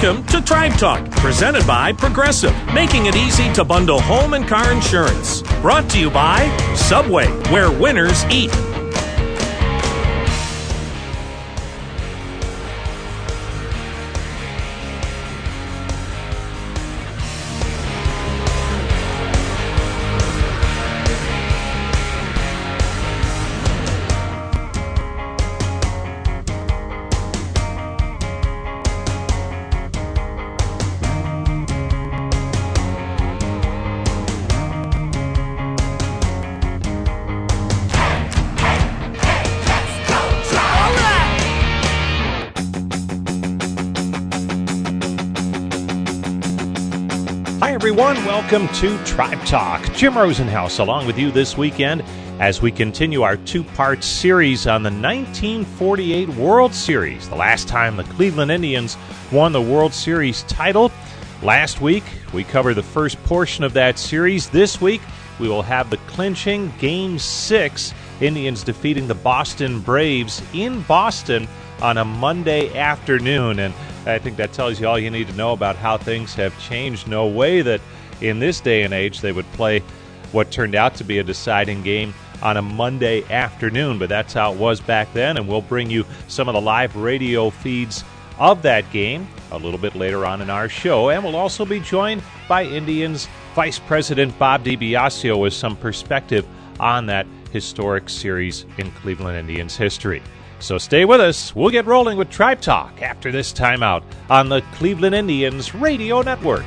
Welcome to Tribe Talk, presented by Progressive, making it easy to bundle home and car insurance. Brought to you by Subway, where winners eat. Everyone, welcome to Tribe Talk. Jim Rosenhaus along with you this weekend as we continue our two-part series on the 1948 World Series, the last time the Cleveland Indians won the World Series title. Last week, we covered the first portion of that series. This week, we will have the clinching Game 6, Indians defeating the Boston Braves in Boston on a Monday afternoon, and I think that tells you all you need to know about how things have changed. No way that in this day and age they would play what turned out to be a deciding game on a Monday afternoon, but that's how it was back then, and we'll bring you some of the live radio feeds of that game a little bit later on in our show, and we'll also be joined by Indians Vice President Bob DiBiasio with some perspective on that historic series in Cleveland Indians history. So stay with us. We'll get rolling with Tribe Talk after this timeout on the Cleveland Indians Radio Network.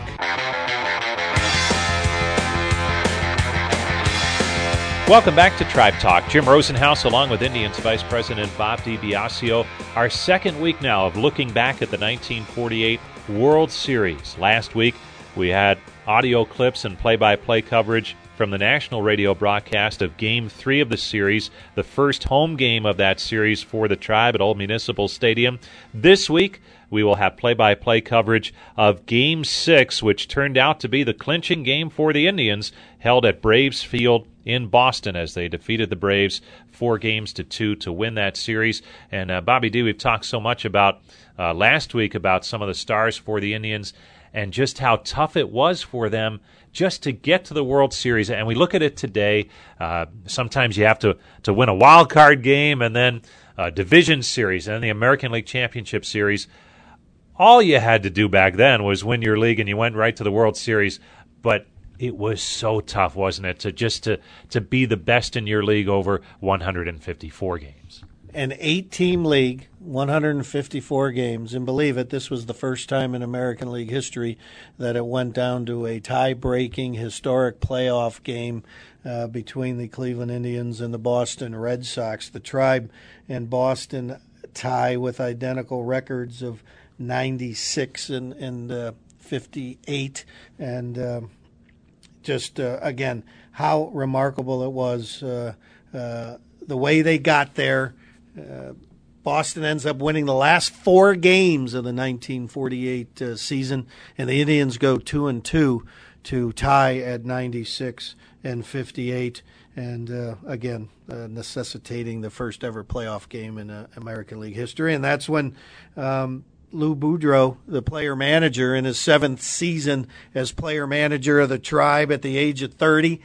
Welcome back to Tribe Talk. Jim Rosenhaus along with Indians Vice President Bob DiBiasio. Our second week now of looking back at the 1948 World Series. Last week we had audio clips and play-by-play coverage from the national radio broadcast of Game 3 of the series, the first home game of that series for the Tribe at Old Municipal Stadium. This week, we will have play-by-play coverage of Game 6, which turned out to be the clinching game for the Indians, held at Braves Field in Boston as they defeated the Braves 4-2 to win that series. And Bobby D, we've talked so much about last week about some of the stars for the Indians and just how tough it was for them just to get to the World Series. And we look at it today, sometimes you have to win a wild card game and then a division series and then the American League Championship Series. All you had to do back then was win your league and you went right to the World Series. But it was so tough, wasn't it, to be the best in your league over 154 games. An 8-team league, 154 games, and believe it, this was the first time in American League history that it went down to a tie-breaking historic playoff game between the Cleveland Indians and the Boston Red Sox. The Tribe and Boston tie with identical records of 96 and 58, and again, how remarkable it was, the way they got there. Boston ends up winning the last 4 games of the 1948 season, and the Indians go 2-2 to tie at 96 and 58, and again, necessitating the first ever playoff game in American League history. And that's when Lou Boudreau, the player-manager, in his 7th season as player-manager of the Tribe at the age of 30,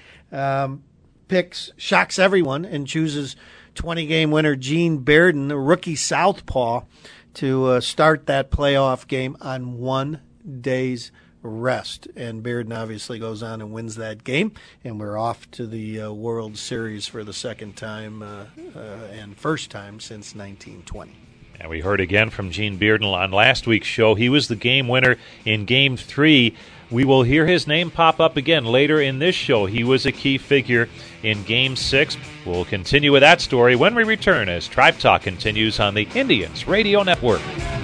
shocks everyone and chooses 20-game winner Gene Bearden, a rookie southpaw, to start that playoff game on 1 day's rest. And Bearden obviously goes on and wins that game, and we're off to the World Series for the second time and first time since 1920. And we heard again from Gene Bearden on last week's show. He was the game winner in Game 3. We will hear his name pop up again later in this show. He was a key figure in Game 6. We'll continue with that story when we return as Tribe Talk continues on the Indians Radio Network.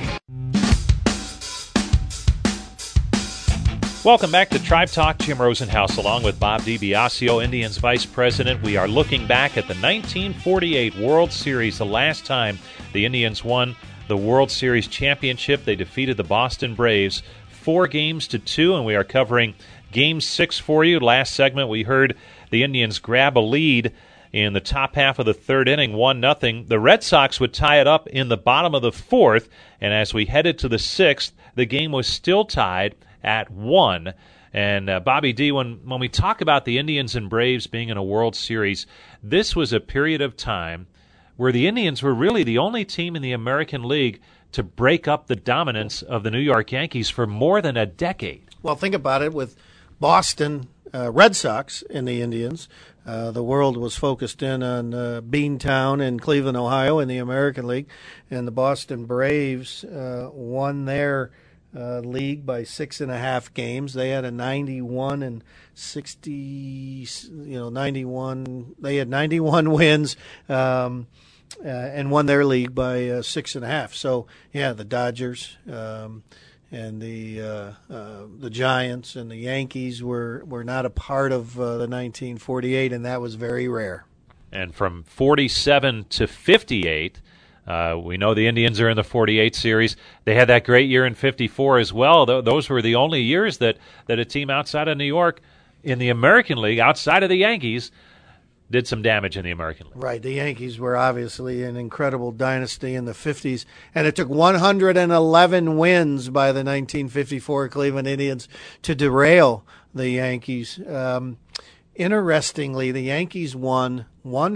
Welcome back to Tribe Talk. Jim Rosenhaus along with Bob DiBiasio, Indians Vice President. We are looking back at the 1948 World Series, the last time the Indians won the World Series championship. They defeated the Boston Braves 4-2, and we are covering Game 6 for you. Last segment, we heard the Indians grab a lead in the top half of the third inning, 1-0. The Red Sox would tie it up in the bottom of the fourth, and as we headed to the sixth, the game was still tied at 1. And Bobby D, when we talk about the Indians and Braves being in a World Series, this was a period of time where the Indians were really the only team in the American League to break up the dominance of the New York Yankees for more than a decade. Well, think about it. With Boston Red Sox and the Indians, the world was focused in on Beantown in Cleveland, Ohio, in the American League, and the Boston Braves won their league by 6.5 games. They had a 91 and 60, 91. They had 91 wins and won their league by 6.5. So yeah, the Dodgers and the Giants and the Yankees were not a part of the 1948, and that was very rare. And from 47 to 58. We know the Indians are in the 48 series. They had that great year in 54 as well. Those were the only years that a team outside of New York in the American League, outside of the Yankees, did some damage in the American League. Right. The Yankees were obviously an incredible dynasty in the 50s, and it took 111 wins by the 1954 Cleveland Indians to derail the Yankees. Interestingly, the Yankees won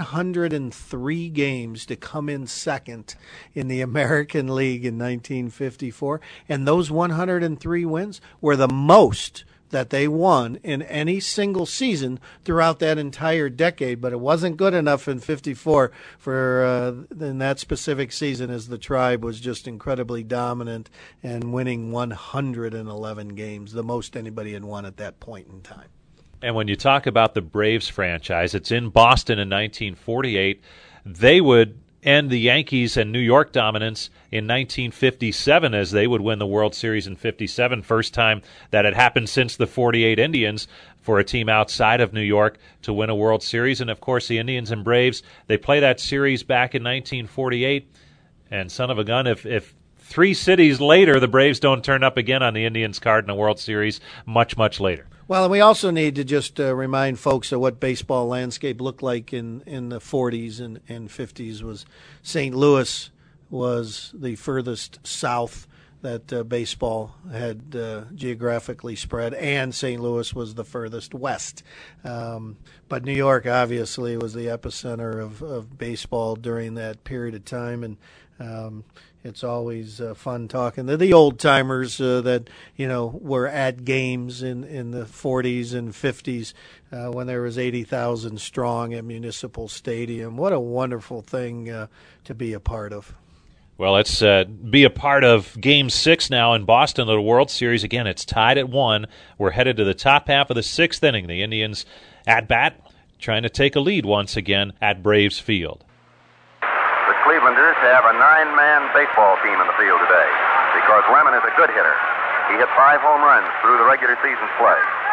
103 games to come in second in the American League in 1954, and those 103 wins were the most that they won in any single season throughout that entire decade. But it wasn't good enough in 54 for in that specific season, as the Tribe was just incredibly dominant and winning 111 games, the most anybody had won at that point in time. And when you talk about the Braves franchise, it's in Boston in 1948. They would end the Yankees and New York dominance in 1957 as they would win the World Series in 57, first time that had happened since the 48 Indians for a team outside of New York to win a World Series. And, of course, the Indians and Braves, they play that series back in 1948. And son of a gun, if 3 cities later the Braves don't turn up again on the Indians' card in a World Series, much, much later. Well, and we also need to just remind folks of what baseball landscape looked like in the 40s and 50s. Was St. Louis was the furthest south that baseball had geographically spread, and St. Louis was the furthest west. But New York obviously was the epicenter of baseball during that period of time, and it's always fun talking to the old timers that were at games in the 40s and 50s when there was 80,000 strong at Municipal Stadium. What a wonderful thing to be a part of. Well, let's be a part of Game 6 now in Boston of the World Series. Again, it's tied at 1. We're headed to the top half of the 6th inning. The Indians at bat trying to take a lead once again at Braves Field. The Clevelanders have a 9-man baseball team in the field today because Lemon is a good hitter. He hit 5 home runs through the regular season's play.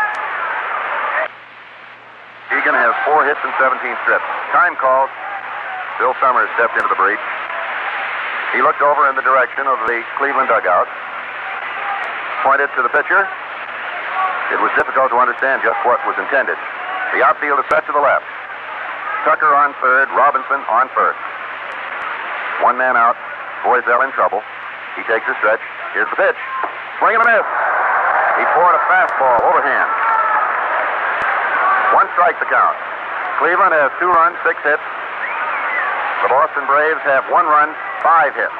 Egan has 4 hits and 17 strips. Time called. Bill Summers stepped into the breach. He looked over in the direction of the Cleveland dugout, pointed to the pitcher. It was difficult to understand just what was intended. The outfield is set to the left. Tucker on third, Robinson on first. 1 man out, Boiselle in trouble. He takes a stretch. Here's the pitch. Swing and a miss. He poured a fastball overhand. 1 strike the count. Cleveland has 2 runs, 6 hits. The Boston Braves have 1 run, 5 hits.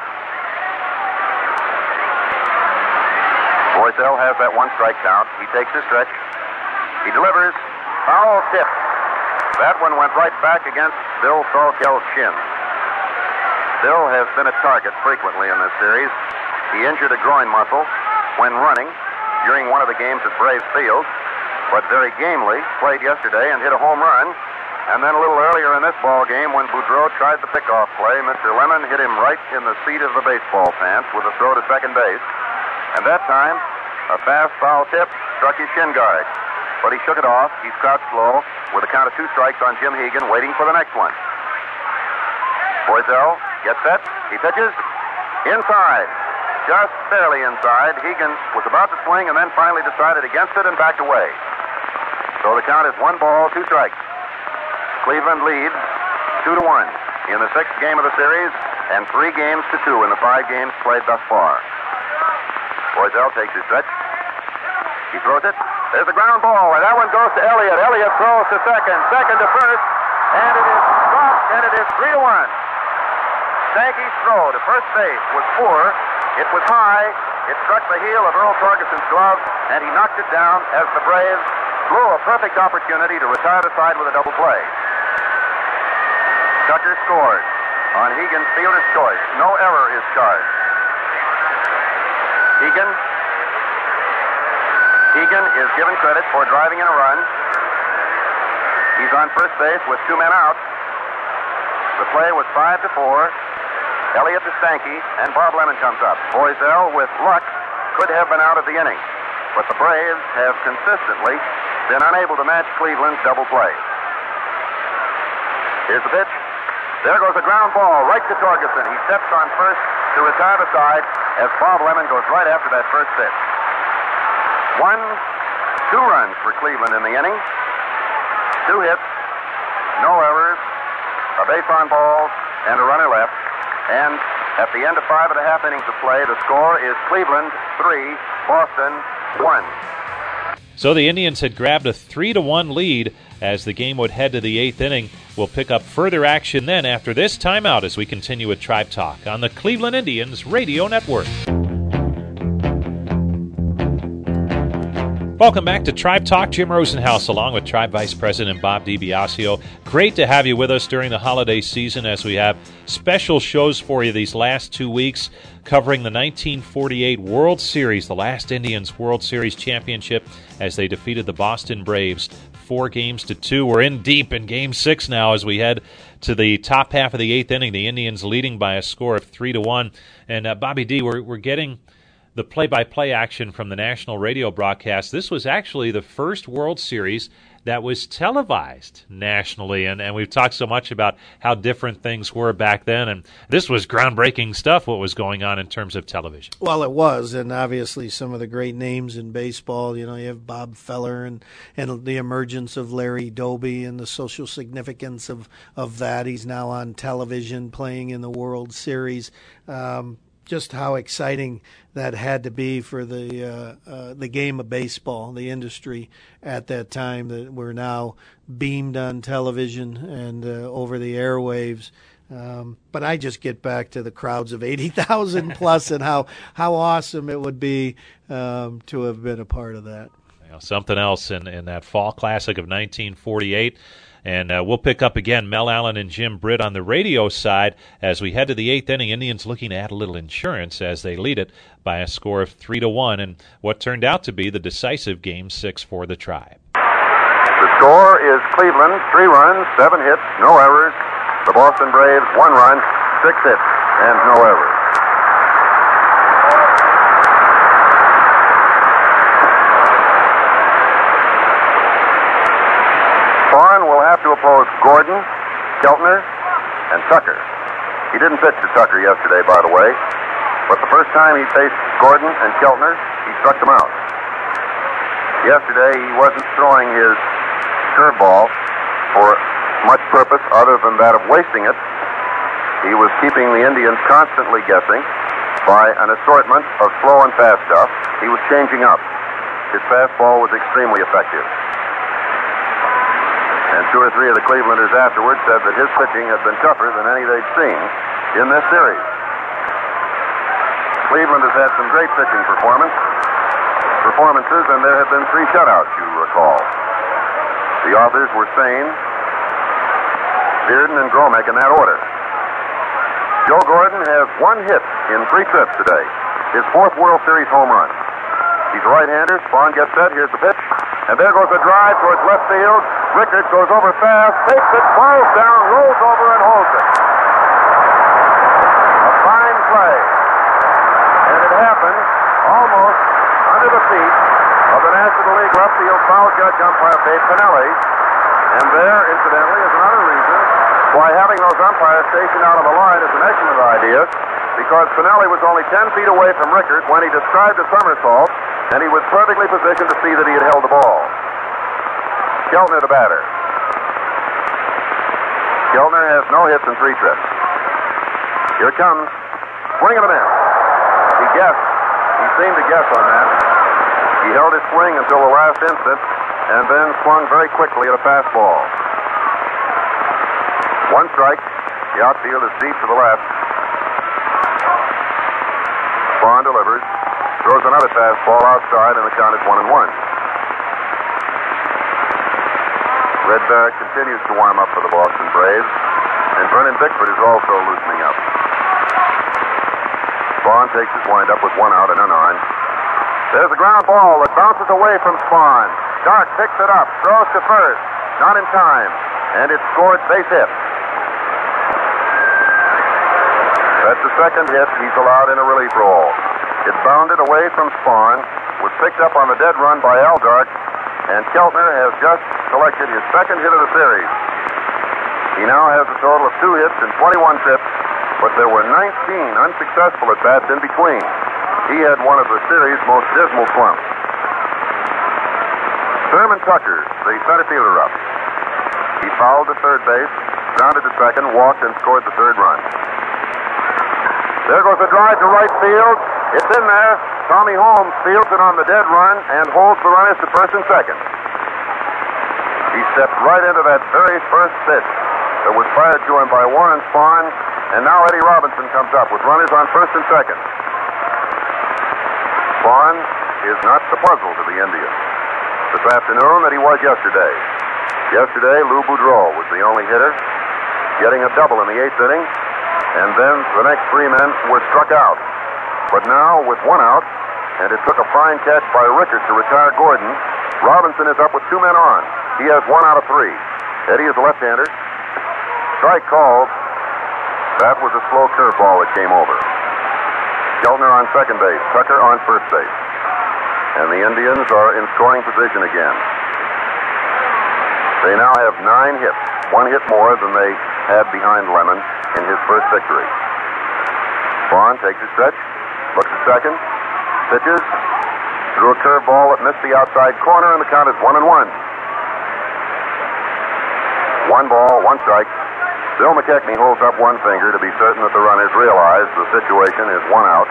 Boiselle has that 1 strike count. He takes his stretch. He delivers. Foul tip. That one went right back against Bill Salkell's shin. Bill has been a target frequently in this series. He injured a groin muscle when running during one of the games at Braves Field, but very gamely played yesterday and hit a home run. And then a little earlier in this ball game, when Boudreau tried the pickoff play, Mr. Lemon hit him right in the seat of the baseball pants with a throw to second base. And that time, a fast foul tip struck his shin guard. But he shook it off. He's crouched low with a count of 2 strikes on Jim Hegan, waiting for the next one. Boiselle gets set. He pitches inside, just barely inside. Hegan was about to swing and then finally decided against it and backed away. So the count is 1 ball, 2 strikes. Cleveland leads 2-1 in the 6th game of the series, and 3 games to 2 in the 5 games played thus far. Boisel takes his stretch. He throws it. There's a ground ball, and that one goes to Elliott. Elliott throws to second to first, and it is dropped, and it is 3-1. Sankey's throw to first base was poor. It was high. It struck the heel of Earl Torgeson's glove, and he knocked it down as the Braves blew a perfect opportunity to retire the side with a double play. Tucker scored on Hegan's fielder's choice. No error is charged. Hegan is given credit for driving in a run. He's on first base with 2 men out. The play was 5-4. Elliott to Sankey, and Bob Lemon comes up. Boisel, with luck, could have been out of the inning, but the Braves have consistently been unable to match Cleveland's double play. Here's the pitch. There goes a ground ball right to Torgeson. He steps on first to retire the side as Bob Lemon goes right after that first pitch. 2 runs for Cleveland in the inning. 2 hits, no errors, a base on balls, and a runner left. And at the end of 5.5 innings of play, the score is Cleveland 3, Boston 1. So the Indians had grabbed a 3-1 lead as the game would head to the 8th inning. We'll pick up further action then after this timeout as we continue with Tribe Talk on the Cleveland Indians Radio Network. Welcome back to Tribe Talk. Jim Rosenhaus along with Tribe Vice President Bob DiBiasio. Great to have you with us during the holiday season as we have special shows for you these last 2 weeks covering the 1948 World Series, the last Indians World Series championship as they defeated the Boston Braves 4-2. We're in deep in Game 6 now as we head to the top half of the 8th inning. The Indians leading by a score of 3-1. And Bobby D, we're getting the play-by-play action from the national radio broadcast. This was actually the first World Series that was televised nationally, and we've talked so much about how different things were back then, and this was groundbreaking stuff, what was going on in terms of television. Well, it was, and obviously some of the great names in baseball. You know, you have Bob Feller and the emergence of Larry Doby and the social significance of that. He's now on television playing in the World Series. Just how exciting that had to be for the game of baseball, the industry at that time, that we're now beamed on television and over the airwaves. But I just get back to the crowds of 80,000 plus and how awesome it would be to have been a part of that. You know, something else in that fall classic of 1948. And we'll pick up again Mel Allen and Jim Britt on the radio side as we head to the 8th inning. Indians looking to add a little insurance as they lead it by a score of 3-1 in what turned out to be the decisive Game 6 for the Tribe. The score is Cleveland 3 runs, 7 hits, no errors. The Boston Braves 1 run, 6 hits, and no errors. Will have to oppose Gordon, Keltner, and Tucker. He didn't pitch to Tucker yesterday, by the way, but the first time he faced Gordon and Keltner, he struck them out. Yesterday, he wasn't throwing his curveball for much purpose other than that of wasting it. He was keeping the Indians constantly guessing by an assortment of slow and fast stuff. He was changing up. His fastball was extremely effective. And 2 or 3 of the Clevelanders afterwards said that his pitching had been tougher than any they'd seen in this series. Cleveland has had some great pitching performances, and there have been 3 shutouts, you recall. The authors were Sane, Bearden, and Gromek in that order. Joe Gordon has 1 hit in 3 trips today, his 4th World Series home run. He's a right-hander. Spawn gets set. Here's the pitch. And there goes a drive towards left field. Rickert goes over fast, takes it, falls down, rolls over, and holds it. A fine play. And it happened almost under the feet of the National League left field foul judge umpire Dave Pinelli. And there, incidentally, is another reason why having those umpires stationed out on the line is an excellent idea, because Pinelli was only 10 feet away from Rickert when he described the somersault, and he was perfectly positioned to see that he had held the ball. Keltner, the batter. Keltner has no hits in 3 trips. Here it comes. Swing and a miss. He guessed. He seemed to guess on that. He held his swing until the last instant and then swung very quickly at a fastball. 1 strike. The outfield is deep to the left. Vaughn delivers. Throws another fastball outside, and the count is 1-1. Red Barrett continues to warm up for the Boston Braves, and Vernon Bickford is also loosening up. Spahn takes his windup with 1 out and on. There's a ground ball that bounces away from Spahn. Dark picks it up, throws to first, not in time, and it's scored base hit. That's the second hit he's allowed in a relief role. It bounded away from Spahn, was picked up on the dead run by Al Dark, and Keltner has just collected his second hit of the series. He now has a total of 2 hits and 21 trips, but there were 19 unsuccessful at-bats in between. He had one of the series' most dismal slumps. Thurman Tucker, the center fielder, up. He fouled to third base, grounded to second, walked, and scored the 3rd run. There goes a drive to right field. It's in there. Tommy Holmes fields it on the dead run and holds the runners to first and second. He stepped right into that very first pitch that was fired to him by Warren Spahn, and now Eddie Robinson comes up with runners on first and second. Spahn is not the puzzle to the Indians this afternoon that he was yesterday. Yesterday, Lou Boudreau was the only hitter, getting a double in the 8th inning, and then the next 3 men were struck out. But now, with 1 out, and it took a fine catch by Rickert to retire Gordon, Robinson is up with 2 men on. He has 1 out of 3. Eddie is a left-hander. Strike called. That was a slow curveball that came over. Keltner on second base, Tucker on first base. And the Indians are in scoring position again. They now have 9 hits, 1 hit more than they had behind Lemon in his first victory. Vaughn takes a stretch, looks at second, pitches, threw a curveball that missed the outside corner, and the count is 1-1. 1 ball, 1 strike. Bill McKechnie holds up 1 finger to be certain that the runners realize the situation is 1 out.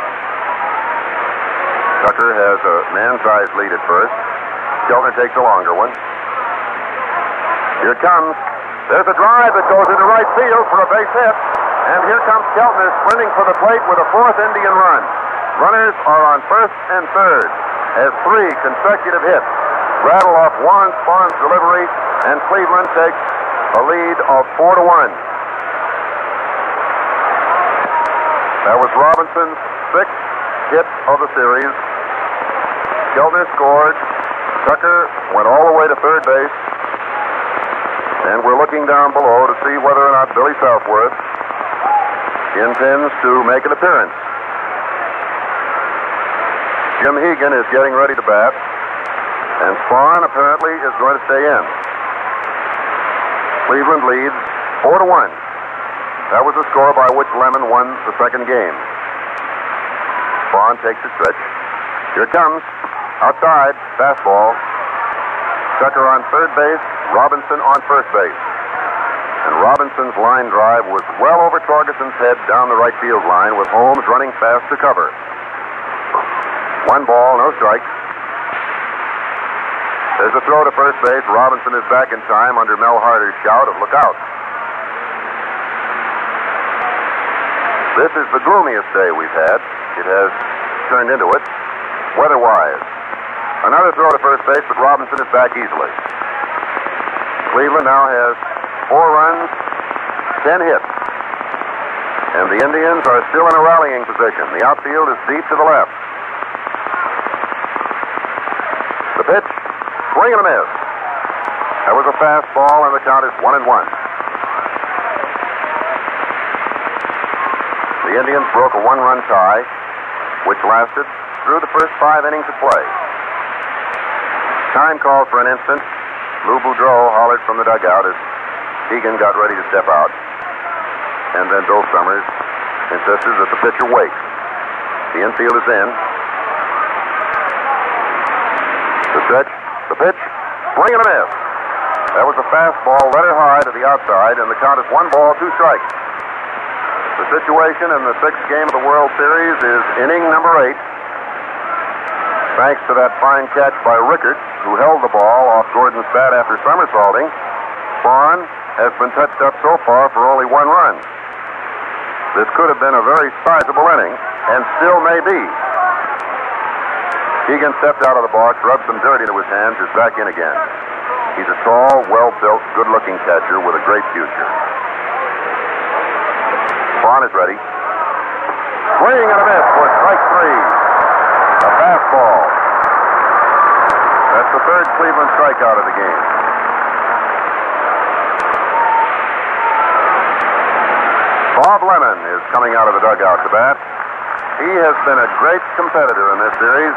Tucker has a man-sized lead at first. Keltner takes a longer one. Here it comes. There's a drive that goes into right field for a base hit. And here comes Keltner sprinting for the plate with a 4th Indian run. Runners are on first and third as 3 consecutive hits rattle off Warren Spahn's delivery, and Cleveland takes a lead of 4-1. That was Robinson's 6th hit of the series. Keltner scored. Tucker went all the way to third base. And we're looking down below to see whether or not Billy Southworth intends to make an appearance. Jim Hegan is getting ready to bat, and Spahn apparently is going to stay in. Cleveland leads 4-1. That was the score by which Lemon won the second game. Spahn takes a stretch. Here it comes. Outside, fastball. Tucker on third base, Robinson on first base. And Robinson's line drive was well over Torgeson's head down the right field line with Holmes running fast to cover. 1 ball, no strikes. There's a throw to first base. Robinson is back in time under Mel Harder's shout of "Look out." This is the gloomiest day we've had. It has turned into it, weather-wise. Another throw to first base, but Robinson is back easily. Cleveland now has 4 runs, 10 hits. And the Indians are still in a rallying position. The outfield is deep to the left. The pitch, swing and a miss. That was a fastball, and the count is 1-1. The Indians broke a 1-run tie, which lasted through the first 5 innings of play. Time called for an instant. Lou Boudreau hollered from the dugout as Hegan got ready to step out. And then Bill Summers insisted that the pitcher wait. The infield is in. The stretch, the pitch, swing and a miss. That was a fastball, let her high to the outside, and the count is 1 ball, 2 strikes. The situation in the 6th game of the World Series is inning number 8. Thanks to that fine catch by Rickert, who held the ball off Gordon's bat after somersaulting, Vaughn has been touched up so far for only 1 run. This could have been a very sizable inning, and still may be. Keegan stepped out of the box, rubbed some dirt into his hands, is back in again. He's a tall, well-built, good-looking catcher with a great future. Vaughn is ready. Swing and a miss for strike 3. A fastball. That's the 3rd Cleveland strikeout of the game. Bob Lemon is coming out of the dugout to bat. He has been a great competitor in this series.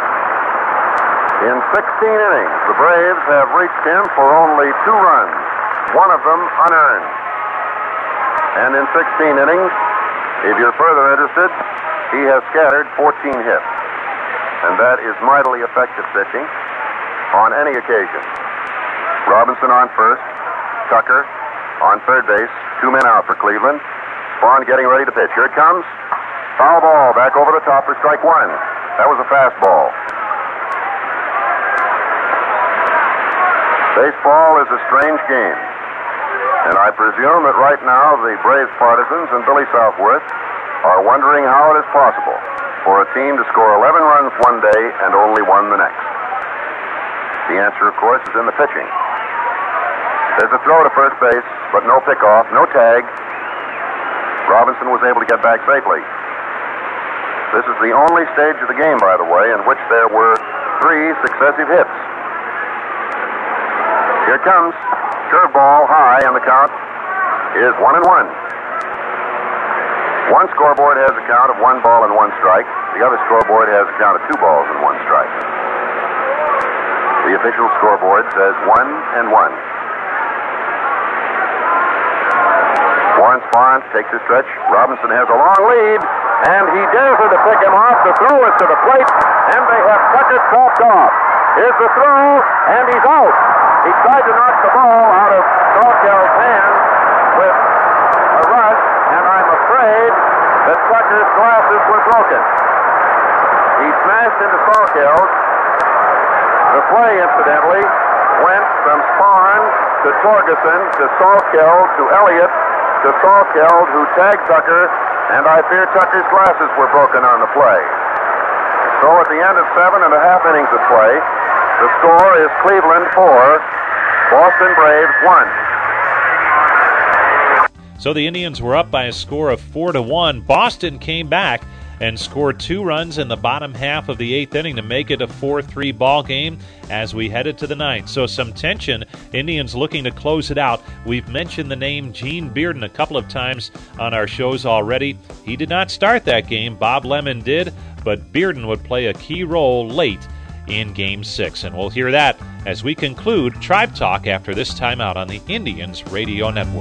In 16 innings, the Braves have reached him for only 2 runs, one of them unearned. And in 16 innings, if you're further interested, he has scattered 14 hits. And that is mightily effective pitching on any occasion. Robinson on first, Tucker on third base, 2 men out for Cleveland. Vaughn getting ready to pitch. Here it comes. Foul ball back over the top for strike 1. That was a fastball. Baseball is a strange game, and I presume that right now the Braves partisans and Billy Southworth are wondering how it is possible for a team to score 11 runs one day and only 1 the next. The answer, of course, is in the pitching. There's a throw to first base, but no pickoff, no tag. Robinson was able to get back safely. This is the only stage of the game, by the way, in which there were 3 successive hits. Here it comes. Curveball high, and the count is 1-1. One scoreboard has a count of 1 ball and 1 strike. The other scoreboard has a count of 2 balls and 1 strike. The official scoreboard says 1-1. Warren Spahn takes his stretch. Robinson has a long lead, and he dares her to pick him off. The throw is to the plate, and they have Tucker chopped off. Here's the throw, and he's out. He tried to knock the ball out of Sawkell's hand with a rush, and I'm afraid that Tucker's glasses were broken. He smashed into Sawkell's. The play, incidentally, went from Spahn to Torgeson to Sawkell to Elliott to Sawkell, who tagged Tucker, and I fear Tucker's glasses were broken on the play. So at the end of 7 1/2 innings of play, the score is Cleveland 4, Boston Braves 1. So the Indians were up by a score of 4-1. Boston came back and scored 2 runs in the bottom half of the 8th inning to make it a 4-3 ball game as we headed to the 9th. So some tension. Indians looking to close it out. We've mentioned the name Gene Bearden a couple of times on our shows already. He did not start that game. Bob Lemon did, but Bearden would play a key role late in Game 6. And we'll hear that as we conclude Tribe Talk after this timeout on the Indians Radio Network.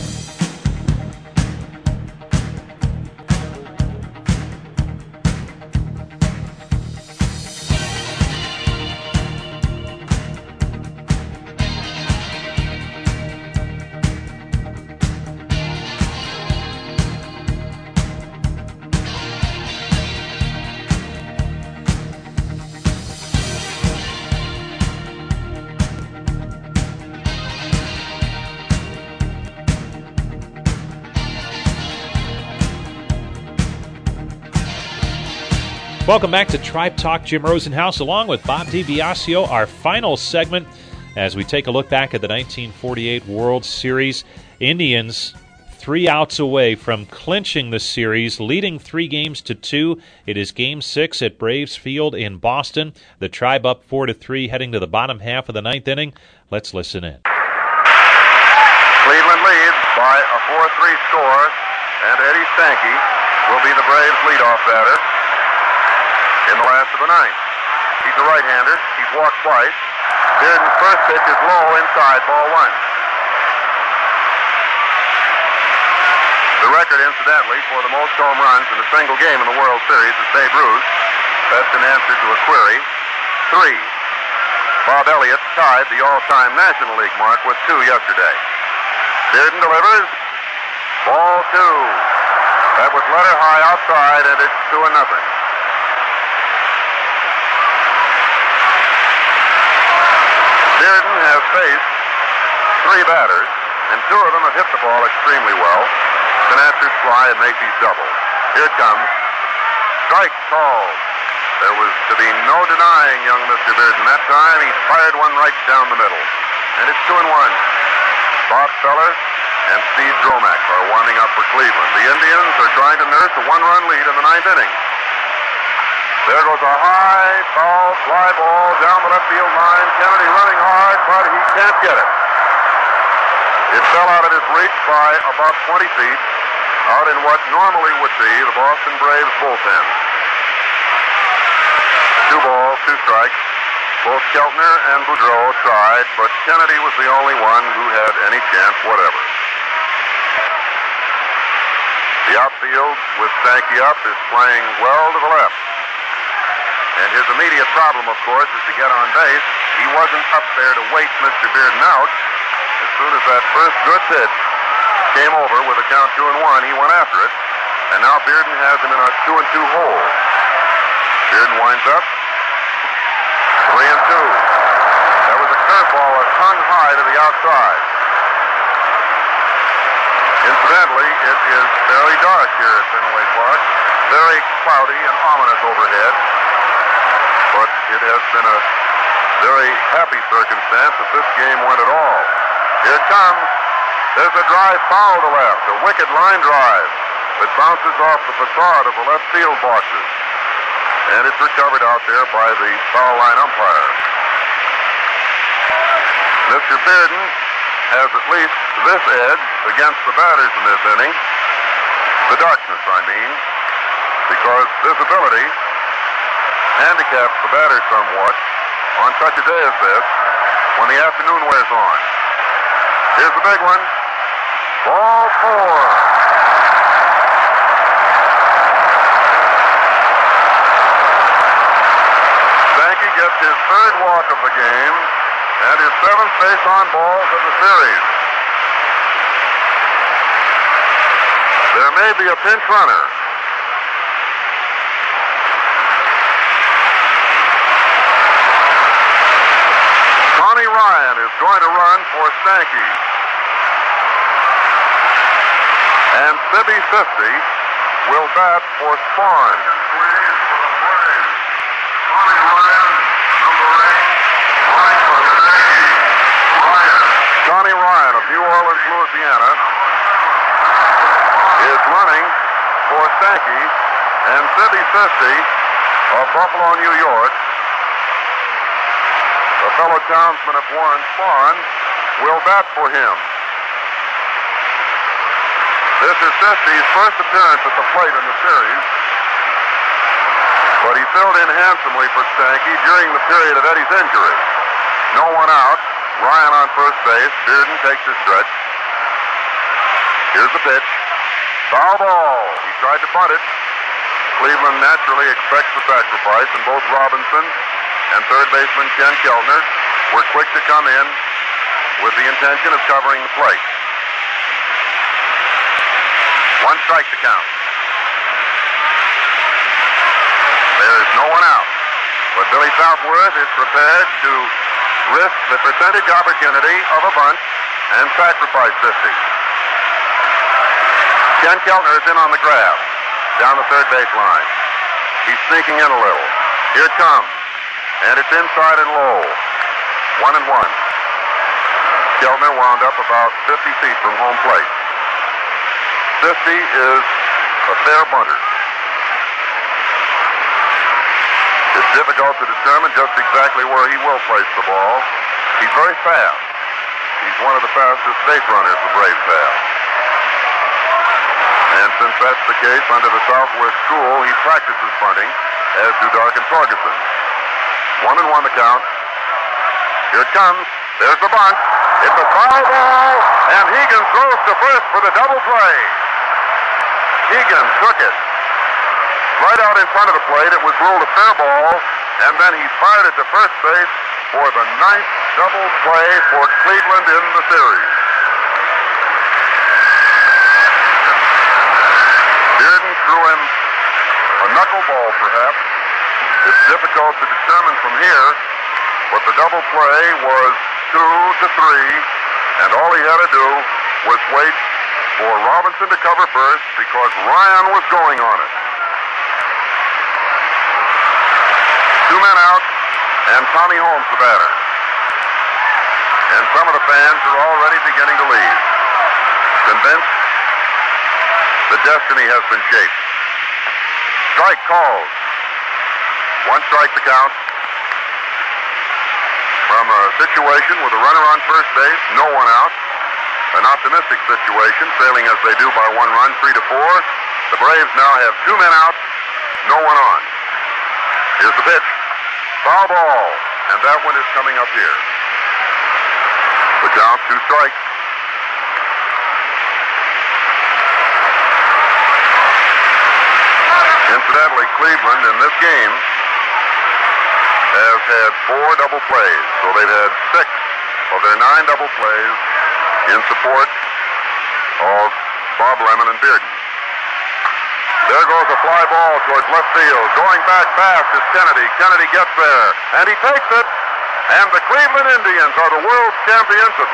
Welcome back to Tribe Talk. Jim Rosenhaus along with Bob DiBiasio, our final segment as we take a look back at the 1948 World Series. Indians 3 outs away from clinching the series, leading 3-2. It is Game 6 at Braves Field in Boston. The Tribe up 4-3 heading to the bottom half of the 9th inning. Let's listen in. Cleveland leads by a 4-3 score, and Eddie Stanky will be the Braves' leadoff batter in the last of the 9th. He's a right-hander. He's walked twice. Bearden's first pitch is low inside, ball 1. The record, incidentally, for the most home runs in a single game in the World Series is Babe Ruth. That's an answer to a query. 3. Bob Elliott tied the all-time National League mark with 2 yesterday. Bearden delivers. Ball 2. That was letter high outside, and it's 2-0. Bearden has faced 3 batters, and 2 of them have hit the ball extremely well. Sinatra's fly and Macy's double. Here it comes. Strike called. There was to be no denying young Mr. Bearden that time. He fired one right down the middle. And it's 2-1. Bob Feller and Steve Dromack are warming up for Cleveland. The Indians are trying to nurse a 1-run lead in the 9th inning. There goes a high, foul, fly ball down the left field line. Kennedy running hard, but he can't get it. It fell out of his reach by about 20 feet, out in what normally would be the Boston Braves bullpen. 2 balls, 2 strikes. Both Keltner and Boudreau tried, but Kennedy was the only one who had any chance whatever. The outfield with Sankey up is playing well to the left. And his immediate problem, of course, is to get on base. He wasn't up there to wait Mr. Bearden out. As soon as that first good pitch came over with a count 2-1, he went after it. And now Bearden has him in a 2-2 hole. Bearden winds up. 3-2. That was a curveball that hung high to the outside. Incidentally, it is very dark here at Fenway Park. Very cloudy and ominous overhead. But it has been a very happy circumstance that this game went at all. Here it comes. There's a drive foul to left, a wicked line drive that bounces off the facade of the left field boxes. And it's recovered out there by the foul line umpire. Mr. Bearden has at least this edge against the batters in this inning. The darkness, I mean, because visibility handicaps the batter somewhat on such a day as this when the afternoon wears on. Here's the big one. Ball 4. Gets his 3rd walk of the game and his 7th base on balls of the series. There may be a pinch runner. Connie Ryan is going to run for Sankey. And Sibby 50 will bat for Spawn. Connie Ryan of New Orleans, Louisiana, is running for Sankey, and Sibby 50 of Buffalo, New York, a fellow townsman of Warren Spahn, will bat for him. This is 50's first appearance at the plate in the series, but he filled in handsomely for Sankey during the period of Eddie's injury. No one out. Ryan on first base. Bearden takes his stretch. Here's the pitch. Foul ball. He tried to bunt it. Cleveland naturally expects the sacrifice, and both Robinson and third baseman Ken Keltner were quick to come in with the intention of covering the plate. 1 strike to count. There is no one out. But Billy Southworth is prepared to risk the percentage opportunity of a bunt and sacrifice 50. Ken Keltner is in on the grab down the third base line. He's sneaking in a little. Here it comes. And it's inside and low. 1-1. Keltner wound up about 50 feet from home plate. 50 is a fair bunter. It's difficult to determine just exactly where he will place the ball. He's very fast. He's one of the fastest base runners the Braves have. And since that's the case under the Southworth school, he practices bunting, as do Dark and Torgerson. 1-1 the count. Here it comes. There's the bunt. It's a foul ball, and Hegan throws to first for the double play. Hegan took it right out in front of the plate. It was ruled a fair ball, and then he fired it to first base for the 9th double play for Cleveland in the series. Bearden threw him a knuckleball, perhaps. It's difficult to determine from here, but the double play was 2-3, and all he had to do was wait for Robinson to cover first because Ryan was going on it. 2 men out, and Tommy Holmes the batter. And some of the fans are already beginning to leave, convinced that destiny has been shaped. Strike calls. 1 strike to count. From a situation with a runner on first base, no one out. An optimistic situation, trailing as they do by 1 run, 3-4. The Braves now have 2 men out, no one on. Here's the pitch. Foul ball. And that one is coming up here. The count, 2 strikes. Incidentally, Cleveland in this game has had 4 double plays. So they've had 6 of their 9 double plays in support of Bob Lemon and Bearden. There goes a fly ball towards left field. Going back fast is Kennedy. Kennedy gets there, and he takes it. And the Cleveland Indians are the world champions of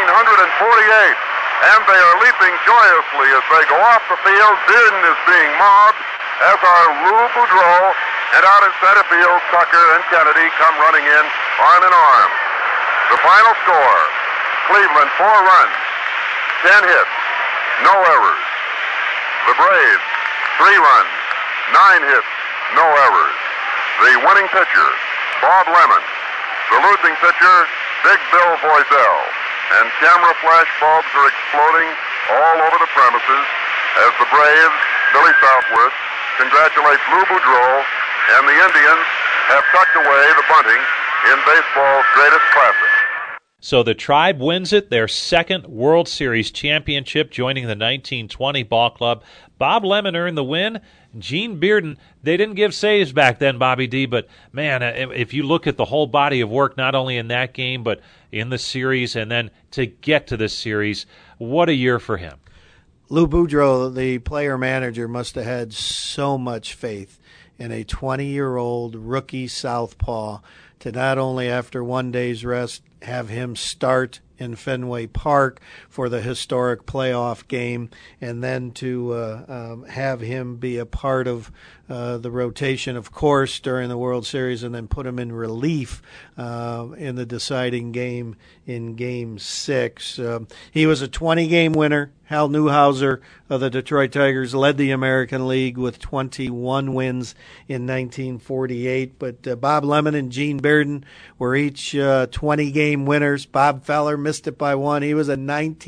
1948. And they are leaping joyously as they go off the field. Bearden is being mobbed, as are Lou Boudreau. And out in center field, Tucker and Kennedy come running in, arm in arm. The final score, Cleveland 4 runs, 10 hits, no errors. The Braves, 3 runs, 9 hits, no errors. The winning pitcher, Bob Lemon. The losing pitcher, Big Bill Voiselle. And camera flash bulbs are exploding all over the premises as the Braves, Billy Southworth, congratulates Lou Boudreau, and the Indians have tucked away the bunting in baseball's greatest classic. So the Tribe wins it, their 2nd World Series championship, joining the 1920 ball club. Bob Lemon earned the win. Gene Bearden, they didn't give saves back then, Bobby D., but, man, if you look at the whole body of work, not only in that game, but in the series, and then to get to this series, what a year for him. Lou Boudreau, the player-manager, must have had so much faith in a 20-year-old rookie southpaw to not only after 1 day's rest have him start in Fenway Park for the historic playoff game, and then to have him be a part of the rotation, of course, during the World Series, and then put him in relief in the deciding game in Game 6. He was a 20-game winner. Hal Newhouser of the Detroit Tigers led the American League with 21 wins in 1948. But Bob Lemon and Gene Bearden were each 20-game winners. Bob Feller missed it by 1. He was a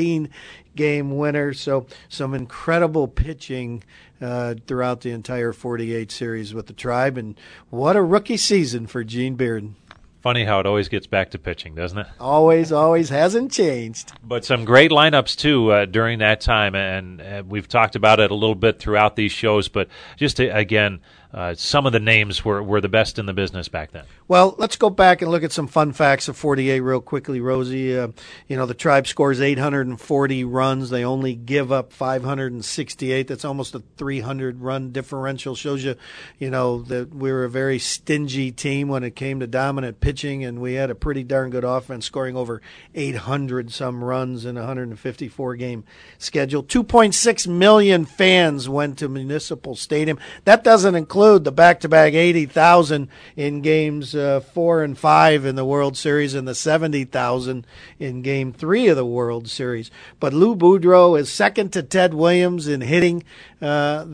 19-game winner. So some incredible pitching throughout the entire 48 series with the Tribe. And what a rookie season for Gene Bearden. Funny how it always gets back to pitching, doesn't it? Always hasn't changed. But some great lineups, too, during that time, and we've talked about it a little bit throughout these shows, but just to, again, some of the names were the best in the business back then. Well, let's go back and look at some fun facts of 48 real quickly, Rosie. The Tribe scores 840 runs. They only give up 568. That's almost a 300-run differential. Shows you, that we were a very stingy team when it came to dominant pitching, and we had a pretty darn good offense, scoring over 800-some runs in a 154-game schedule. 2.6 million fans went to Municipal Stadium. That doesn't include the back-to-back 80,000 in games 4 and 5 in the World Series and the 70,000 in Game 3 of the World Series. But Lou Boudreau is second to Ted Williams in hitting in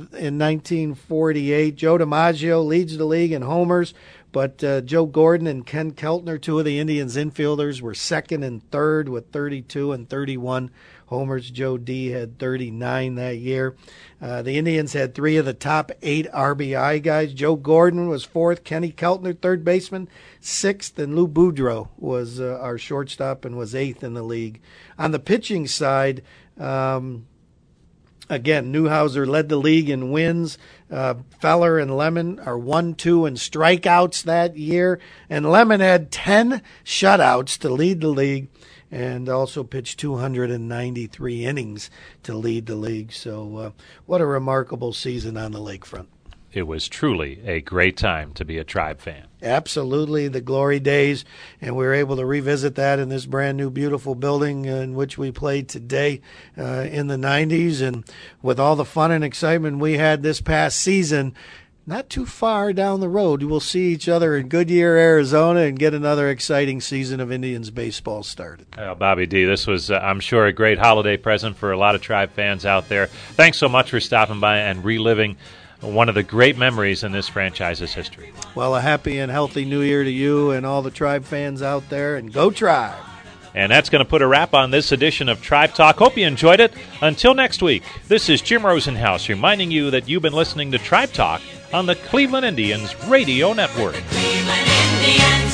1948. Joe DiMaggio leads the league in homers, but Joe Gordon and Ken Keltner, 2 of the Indians' infielders, were second and third with 32 and 31 homers. Joe D had 39 that year. The Indians had 3 of the top 8 RBI guys. Joe Gordon was 4th. Kenny Keltner, 3rd baseman, 6th. And Lou Boudreau was our shortstop and was 8th in the league. On the pitching side, Again, Newhouser led the league in wins. Feller and Lemon are 1-2 in strikeouts that year. And Lemon had 10 shutouts to lead the league and also pitched 293 innings to lead the league. So what a remarkable season on the lakefront. It was truly a great time to be a Tribe fan. Absolutely, the glory days, and we were able to revisit that in this brand new beautiful building in which we played today in the 90s. And with all the fun and excitement we had this past season, not too far down the road, we'll see each other in Goodyear, Arizona, and get another exciting season of Indians baseball started. Well, Bobby D., this was, I'm sure, a great holiday present for a lot of Tribe fans out there. Thanks so much for stopping by and reliving one of the great memories in this franchise's history. Well, a happy and healthy New Year to you and all the Tribe fans out there, and go Tribe! And that's going to put a wrap on this edition of Tribe Talk. Hope you enjoyed it. Until next week, this is Jim Rosenhaus reminding you that you've been listening to Tribe Talk on the Cleveland Indians Radio Network. Cleveland Indians.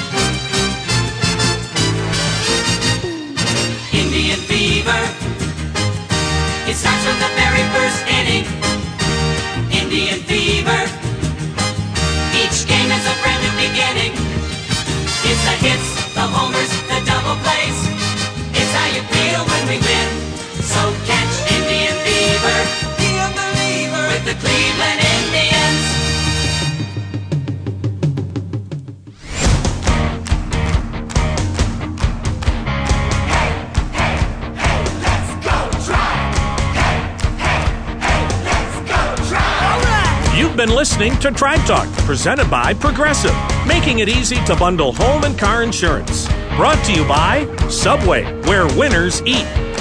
Indian fever. It starts from the very first inning. Indian fever. Each game is a brand new beginning. It's the hits, the homers, the double plays. It's how you feel when we win. So catch Indian fever. Be a believer with the Cleveland Indians. You've been listening to Tribe Talk, presented by Progressive, making it easy to bundle home and car insurance. Brought to you by Subway, where winners eat.